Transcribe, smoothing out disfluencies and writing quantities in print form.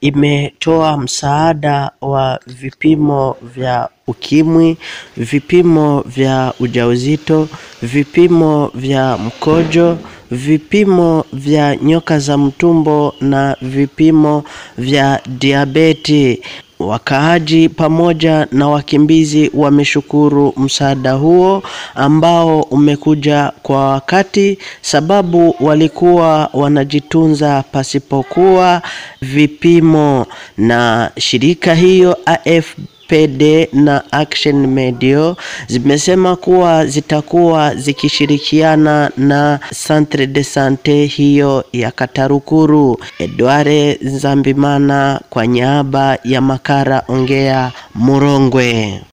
imetoa msaada wa vipimo vya ukimwi, vipimo vya ujauzito, vipimo vya mkojo, vipimo vya nyoka za mtumbo na vipimo vya diabeti. Wakaaji pamoja na wakimbizi wameshukuru msaada huo ambao umekuja kwa wakati, sababu walikuwa wanajitunza pasipokuwa vipimo. Na shirika hiyo AFPD na Action Media zimesema kuwa zitakuwa zikishirikiana na Centre de Sante hiyo ya Katarukuru. Edward Nzambimana kwa niaba ya Makara Ongea Murongwe.